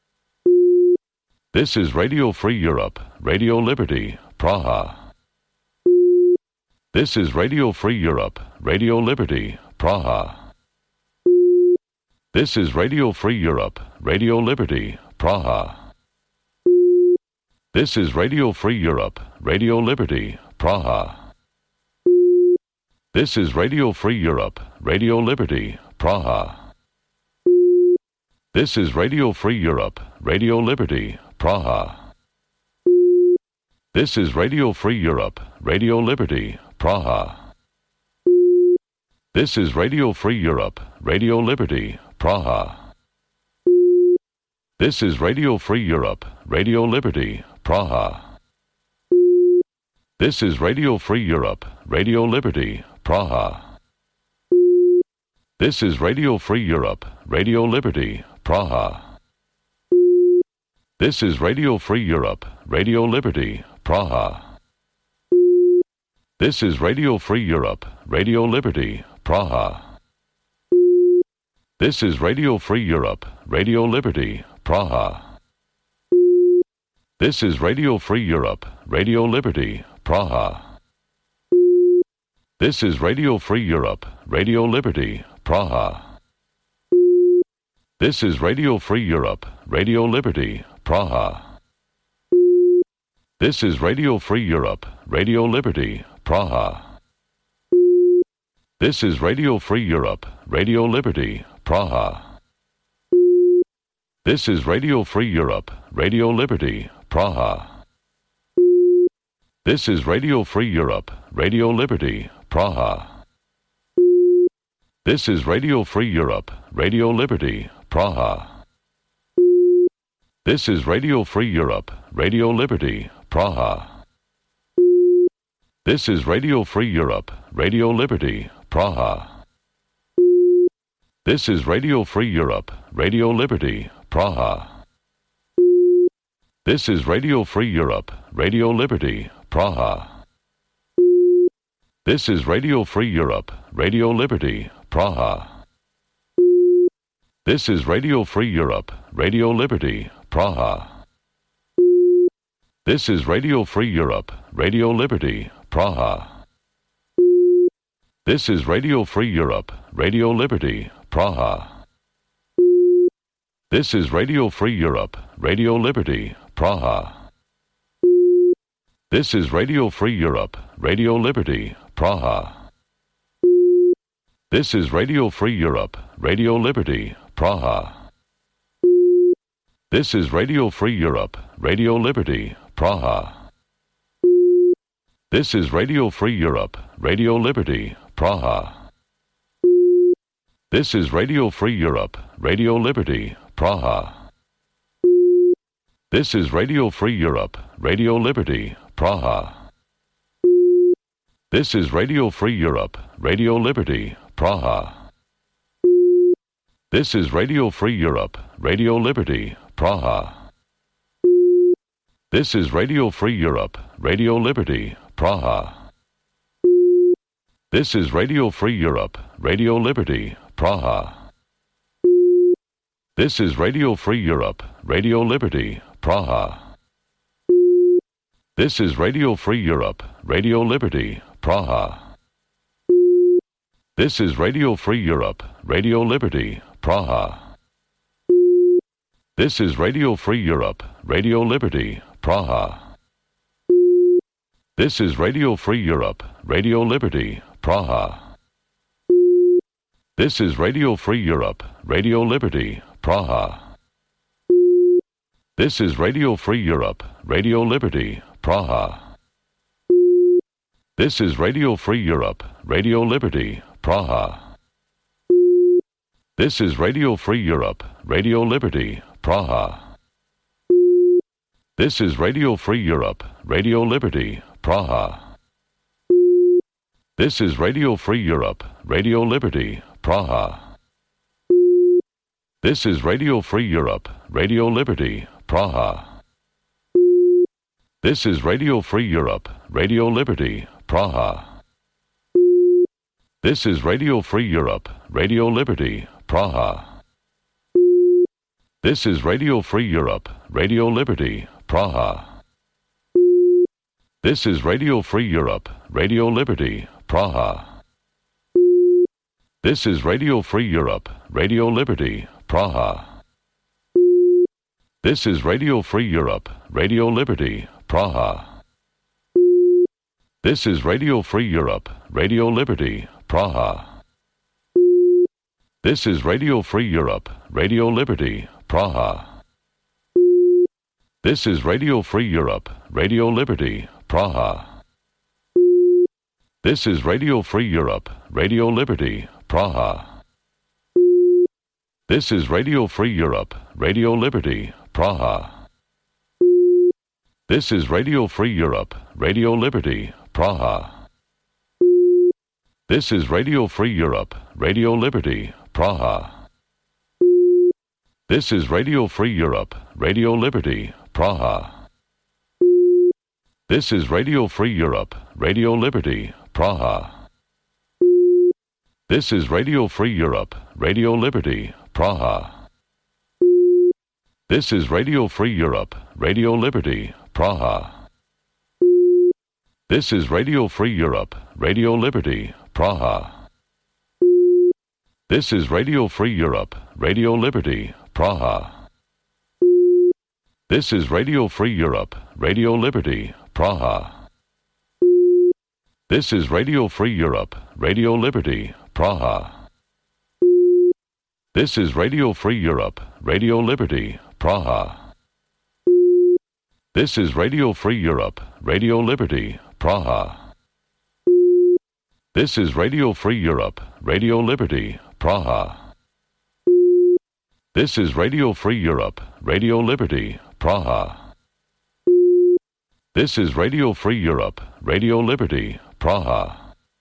This is Radio Free Europe, Radio Liberty, Praha. This is Radio Free Europe, Radio Liberty, Praha. This is Radio Free Europe, Radio Liberty, Praha. This is Radio Free Europe, Radio Liberty, Praha. This is Radio Free Europe, Radio Liberty, Praha. This is Radio Free Europe, Radio Liberty, Praha. This is Radio Free Europe, Radio Liberty, Praha. This is Radio Free Europe, Radio Liberty, Praha. This is Radio Free Europe, Radio Liberty, Praha. This is Radio Free Europe, Radio Liberty, Praha. This is Radio Free Europe, Radio Liberty, Praha. This is Radio Free Europe, Radio Liberty, Praha. This is Radio Free Europe, Radio Liberty, Praha. This is Radio Free Europe, Radio Liberty, Praha. This is Radio Free Europe, Radio Liberty, Praha. This is Radio Free Europe, Radio Liberty, Praha. This is Radio Free Europe, Radio Liberty, Praha. This is Radio Free Europe, Radio Liberty, Praha. This is Radio Free Europe, Radio Liberty, Praha. This is Radio Free Europe, Radio Liberty, Praha. This is Radio Free Europe, Radio Liberty, Praha. This is Radio Free Europe, Radio Liberty, Praha. This is Radio Free Europe, Radio Liberty, Praha. This is Radio Free Europe, Radio Liberty, Praha. This is Radio Free Europe, Radio Liberty, Praha. This is Radio Free Europe, Radio Liberty, Praha. This is Radio Free Europe, Radio Liberty, Praha. This is Radio Free Europe, Radio Liberty, Praha. This is Radio Free Europe, Radio Liberty, Praha. This is Radio Free Europe, Radio Liberty, Praha. This is Radio Free Europe, Radio Liberty, Praha. This is Radio Free Europe, Radio Liberty, Praha. This is Radio Free Europe, Radio Liberty, Praha. This is Radio Free Europe, Radio Liberty, Praha. This is Radio Free Europe, Radio Liberty, Praha. This is Radio Free Europe, Radio Liberty, Praha. This is Radio Free Europe, Radio Liberty, Praha. This is Radio Free Europe, Radio Liberty, Praha. This is Radio Free Europe, Radio Liberty, Praha. This is Radio Free Europe, Radio Liberty, Praha. This is Radio Free Europe, Radio Liberty, Praha. This is Radio Free Europe, Radio Liberty, Praha. This is Radio Free Europe, Radio Liberty, Praha. This is Radio Free Europe, Radio Liberty, Praha. This is Radio Free Europe, Radio Liberty, Praha. This is Radio Free Europe, Radio Liberty, Praha. This is Radio Free Europe, Radio Liberty, Praha. This is Radio Free Europe, Radio Liberty, Praha. This is Radio Free Europe, Radio Liberty, Praha. This is Radio Free Europe, Radio Liberty, Praha. This is Radio Free Europe, Radio Liberty, Praha. This is Radio Free Europe, Radio Liberty, Praha. This is Radio Free Europe, Radio Liberty, Praha. This is Radio Free Europe, Radio Liberty, Praha. This is Radio Free Europe, Radio Liberty, Praha. This is Radio Free Europe, Radio Liberty, Praha. This is Radio Free Europe, Radio Liberty, Praha. This is Radio Free Europe, Radio Liberty, Praha. This is Radio Free Europe, Radio Liberty, Praha. This is Radio Free Europe, Radio Liberty, Praha. This is Radio Free Europe, Radio Liberty, Praha. This is Radio Free Europe, Radio Liberty, Praha. This is Radio Free Europe, Radio Liberty, Praha. This is Radio Free Europe, Radio Liberty, Praha. This is Radio Free Europe, Radio Liberty, Praha. This is Radio Free Europe, Radio Liberty, Praha. This is Radio Free Europe, Radio Liberty, Praha. This is Radio Free Europe, Radio Liberty, Praha. This is Radio Free Europe, Radio Liberty, Praha. This is Radio Free Europe, Radio Liberty, Praha. This is Radio Free Europe, Radio Liberty, Praha. This is Radio Free Europe, Radio Liberty, Praha. This is Radio Free Europe, Radio Liberty, Praha. This is Radio Free Europe, Radio Liberty, Praha. This is Radio Free Europe, Radio Liberty, Praha. This is Radio Free Europe, Radio Liberty, Praha. This is Radio Free Europe, Radio Liberty, Praha. This is Radio Free Europe, Radio Liberty, Praha. This is Radio Free Europe, Radio Liberty, Praha.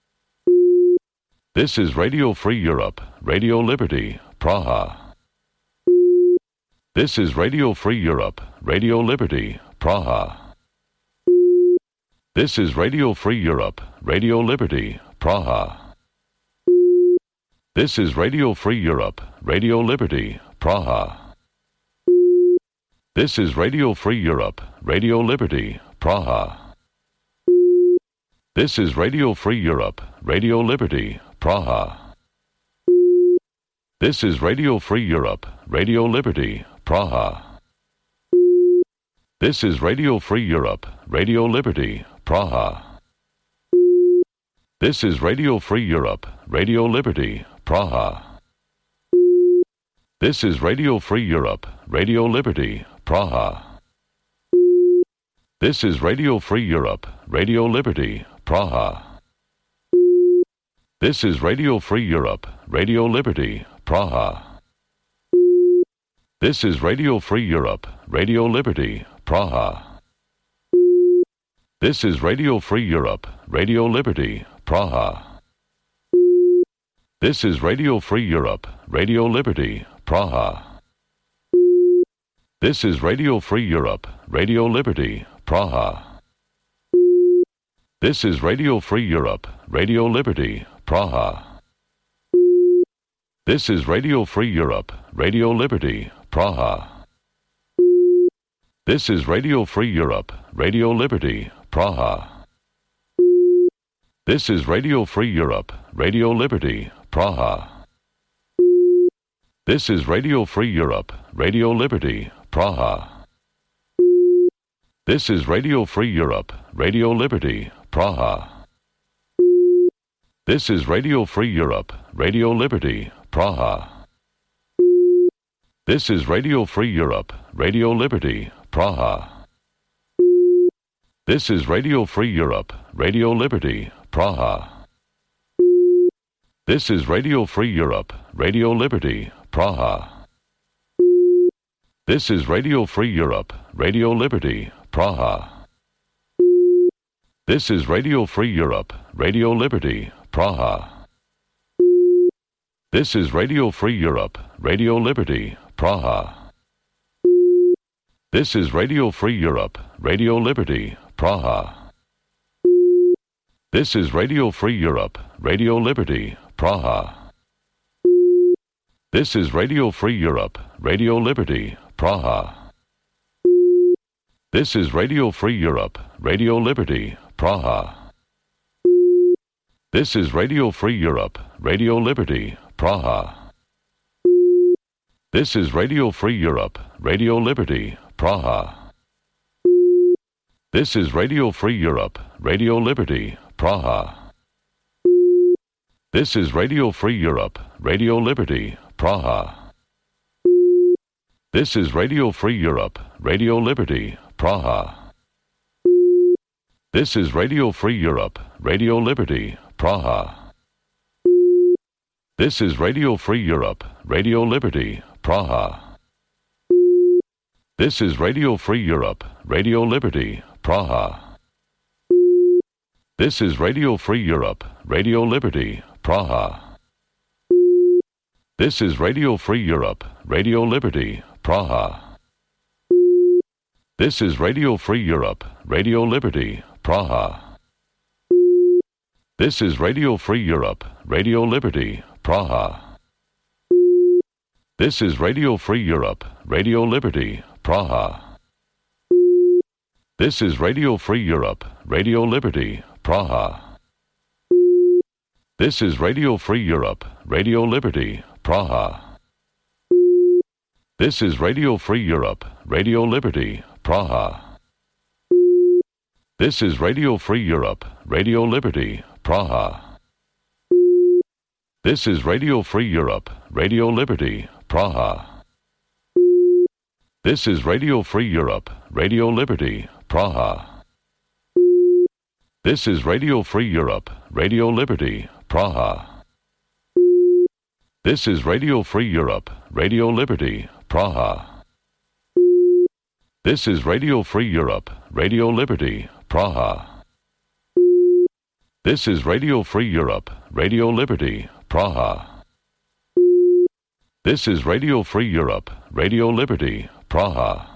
This is Radio Free Europe, Radio Liberty, Praha. This is Radio Free Europe, Radio Liberty, Praha. This is Radio Free Europe, Radio Liberty, Praha. This is Radio Free Europe, Radio Liberty, Praha. This is Radio Free Europe, Radio Liberty, Praha. This is Radio Free Europe, Radio Liberty, Praha. This is Radio Free Europe, Radio Liberty, Praha. This is Radio Free Europe, Radio Liberty, Praha. This is Radio Free Europe, Radio Liberty, Praha. This is Radio Free Europe, Radio Liberty, Praha. This is Radio Free Europe, Radio Liberty, Praha. This is Radio Free Europe, Radio Liberty, Praha. This is Radio Free Europe, Radio Liberty, Praha. This is Radio Free Europe, Radio Liberty, Praha. This is Radio Free Europe, Radio Liberty, Praha. This is Radio Free Europe, Radio Liberty, Praha. This is Radio Free Europe, Radio Liberty, Praha. This is Radio Free Europe, Radio Liberty, Praha. This is Radio Free Europe, Radio Liberty, Praha. This is Radio Free Europe, Radio Liberty, Praha. This is Radio Free Europe, Radio Liberty, Praha. This is Radio Free Europe, Radio Liberty, Praha. This is Radio Free Europe, Radio Liberty, Praha. This is Radio Free Europe, Radio Liberty, Praha. This is Radio Free Europe, Radio Liberty, Praha. This is Radio Free Europe, Radio Liberty, Praha. This is Radio Free Europe, Radio Liberty, Praha. This is Radio Free Europe, Radio Liberty, Praha. This is Radio Free Europe, Radio Liberty, Praha. This is Radio Free Europe, Radio Liberty, Praha. This is Radio Free Europe, Radio Liberty, Praha. This is Radio Free Europe, Radio Liberty, Praha. This is Radio Free Europe, Radio Liberty, Praha. This is Radio Free Europe, Radio Liberty, Praha. This is Radio Free Europe, Radio Liberty, Praha. This is Radio Free Europe, Radio Liberty, Praha. This is Radio Free Europe, Radio Liberty, Praha. This is Radio Free Europe, Radio Liberty, Praha. This is Radio Free Europe, Radio Liberty, Praha. This is Radio Free Europe, Radio Liberty, Praha. This is Radio Free Europe, Radio Liberty, Praha. This is Radio Free Europe, Radio Liberty, Praha. This is Radio Free Europe, Radio Liberty, Praha. This is Radio Free Europe, Radio Liberty, Praha. This is Radio Free Europe, Radio Liberty, Praha. This is Radio Free Europe, Radio Liberty, Praha. This is Radio Free Europe, Radio Liberty, Praha. This is Radio Free Europe, Radio Liberty, Praha. This is Radio Free Europe, Radio Liberty, Praha. This is Radio Free Europe, Radio Liberty, Praha. This is Radio Free Europe, Radio Liberty, Praha. This is Radio Free Europe, Radio Liberty, Praha. This is Radio Free Europe, Radio Liberty, Praha. This is Radio Free Europe, Radio Liberty, Praha. This is Radio Free Europe, Radio Liberty, Praha. This is Radio Free Europe, Radio Liberty, Praha. This is Radio Free Europe, Radio Liberty, Praha.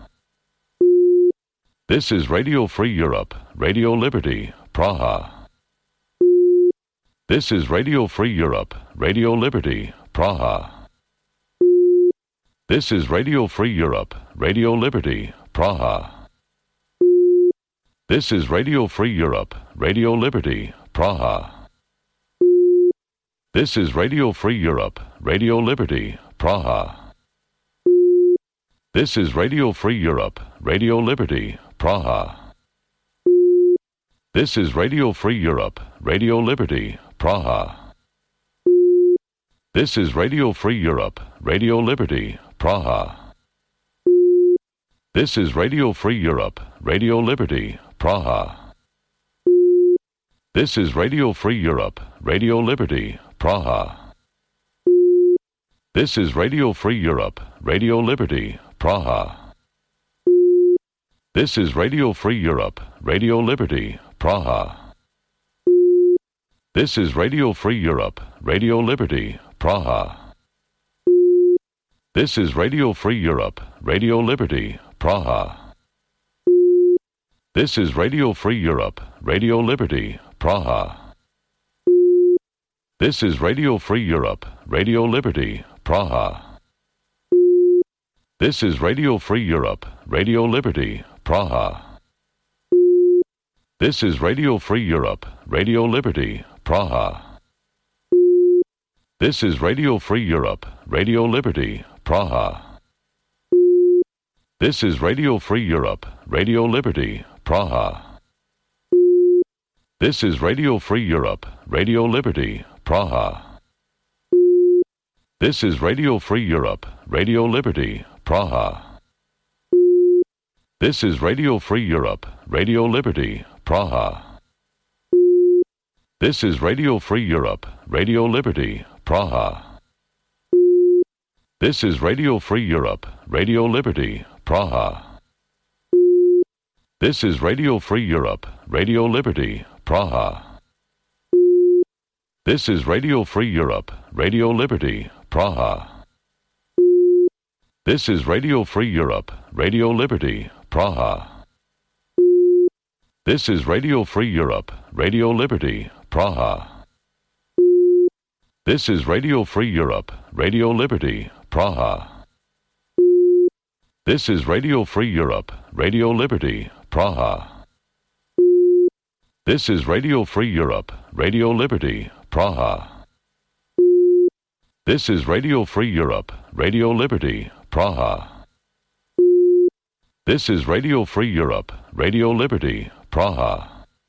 This is Radio Free Europe, Radio Liberty, Praha. This is Radio Free Europe, Radio Liberty, Praha. This is Radio Free Europe, Radio Liberty, Praha. This is Radio Free Europe, Radio Liberty, Praha. This is Radio Free Europe, Radio Liberty, Praha. This is Radio Free Europe, Radio Liberty, Praha. This is Radio Free Europe, Radio Liberty, Praha. This is Radio Free Europe, Radio Liberty, Praha. This is Radio Free Europe, Radio Liberty, Praha. This is Radio Free Europe, Radio Liberty, Praha. This is Radio Free Europe, Radio Liberty, Praha. This is Radio Free Europe, Radio Liberty, Praha. This is Radio Free Europe, Radio Liberty, Praha. This is Radio Free Europe, Radio Liberty, Praha. This is Radio Free Europe, Radio Liberty, Praha. This is Radio Free Europe, Radio Liberty, Praha. This is Radio Free Europe, Radio Liberty, Praha. This is Radio Free Europe, Radio Liberty, Praha. This is Radio Free Europe, Radio Liberty, Praha. This is Radio Free Europe, Radio Liberty, Praha. This is Radio Free Europe, Radio Liberty, Praha. This is Radio Free Europe, Radio Liberty, Praha. This is Radio Free Europe, Radio Liberty, Praha. This is Radio Free Europe, Radio Liberty, Praha. This is Radio Free Europe, Radio Liberty, Praha. This is Radio Free Europe, Radio Liberty, Praha. This is Radio Free Europe, Radio Liberty, Praha. This is Radio Free Europe, Radio Liberty, Praha. This is Radio Free Europe, Radio Liberty, Praha. This is Radio Free Europe, Radio Liberty, Praha. This is Radio Free Europe, Radio Liberty, Praha. This is Radio Free Europe, Radio Liberty, Praha. This is Radio Free Europe, Radio Liberty, Praha. This is Radio Free Europe, Radio Liberty, Praha.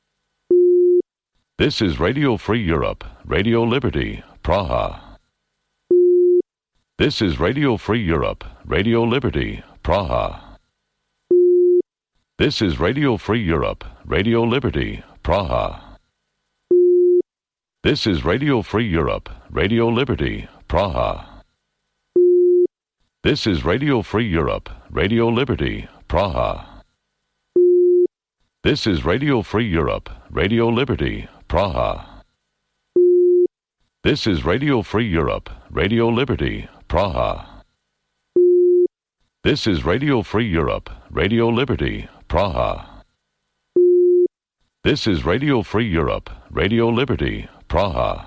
This is Radio Free Europe, Radio Liberty, Praha. This is Radio Free Europe, Radio Liberty, Praha. This is Radio Free Europe, Radio Liberty, Praha. This is Radio Free Europe, Radio Liberty, Praha. This is Radio Free Europe, Radio Liberty, Praha. This is Radio Free Europe, Radio Liberty, Praha. This is Radio Free Europe, Radio Liberty, Praha. This is Radio Free Europe, Radio Liberty, Praha. This is Radio Free Europe, Radio Liberty, Praha.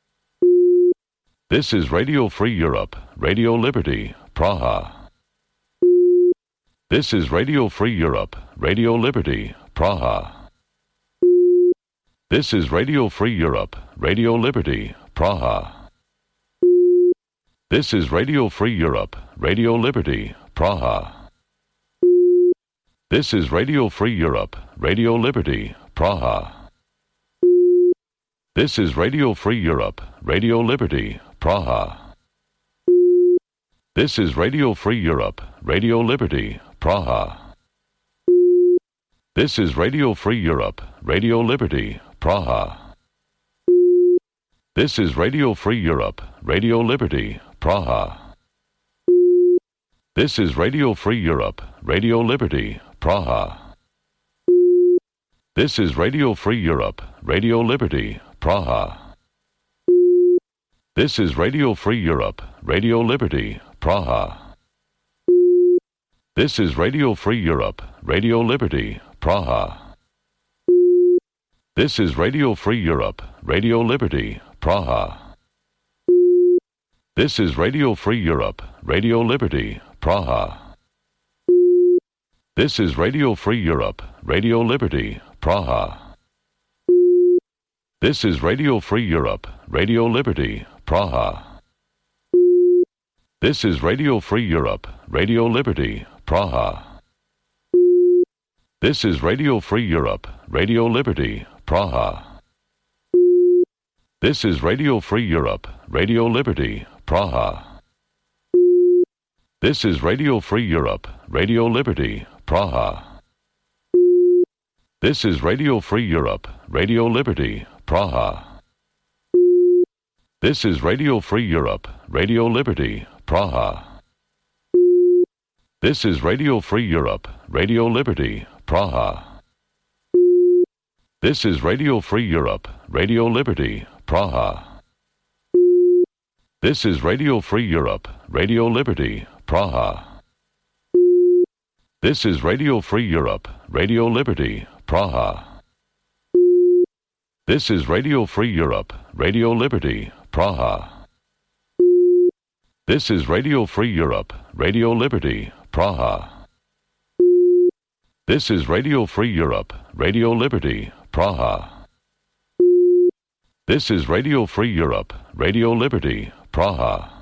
This is Radio Free Europe, Radio Liberty, Praha. This is Radio Free Europe, Radio Liberty, Praha. This is Radio Free Europe, Radio Liberty, Praha. This is Radio Free Europe, Radio Liberty, Praha. This is Radio Free Europe, Radio Liberty, Praha. This is Radio Free Europe, Radio Liberty, Praha. This is Radio Free Europe, Radio Liberty, Praha. This is Radio Free Europe, Radio Liberty, Praha. This is Radio Free Europe, Radio Liberty, Praha. This is Radio Free Europe, Radio Liberty, Praha. This is Radio Free Europe, Radio Liberty, Praha. This is Radio Free Europe, Radio Liberty, Praha. This is Radio Free Europe, Radio Liberty, Praha. This is Radio Free Europe, Radio Liberty, Praha. This is Radio Free Europe, Radio Liberty, Praha. This is Radio Free Europe, Radio Liberty, Praha. This is Radio Free Europe, Radio Liberty, Praha. This is Radio Free Europe, Radio Liberty, Praha. This is Radio Free Europe, Radio Liberty, Praha. This is Radio Free Europe, Radio Liberty, Praha. This is Radio Free Europe, Radio Liberty, Praha. This is Radio Free Europe, Radio Liberty, Praha. This is Radio Free Europe, Radio Liberty, Praha. This is Radio Free Europe, Radio Liberty, Praha. This is Radio Free Europe, Radio Liberty, Praha. This is Radio Free Europe, Radio Liberty, Praha. This is Radio Free Europe, Radio Liberty, Praha. This is Radio Free Europe, Radio Liberty, Praha. This is Radio Free Europe, Radio Liberty, Praha. This is Radio Free Europe, Radio Liberty, Praha. This is Radio Free Europe, Radio Liberty, Praha.